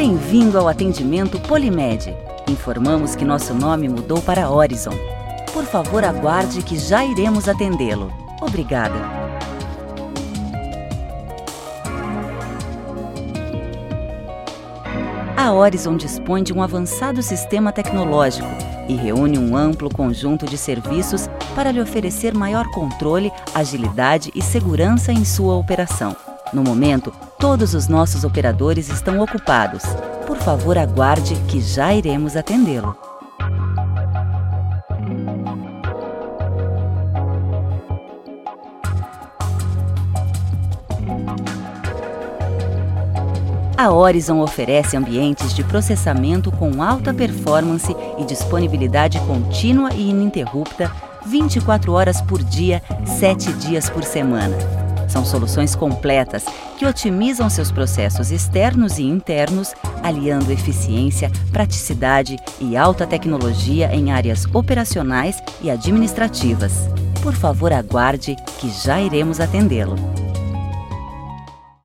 Bem-vindo ao atendimento Polimed. Informamos que nosso nome mudou para Horizon. Por favor, aguarde que já iremos atendê-lo. Obrigada. A Horizon dispõe de um avançado sistema tecnológico e reúne um amplo conjunto de serviços para lhe oferecer maior controle, agilidade e segurança em sua operação. No momento, todos os nossos operadores estão ocupados. Por favor, aguarde que já iremos atendê-lo. A Horizon oferece ambientes de processamento com alta performance e disponibilidade contínua e ininterrupta 24 horas por dia, 7 dias por semana. São soluções completas que otimizam seus processos externos e internos, aliando eficiência, praticidade e alta tecnologia em áreas operacionais e administrativas. Por favor, aguarde que já iremos atendê-lo.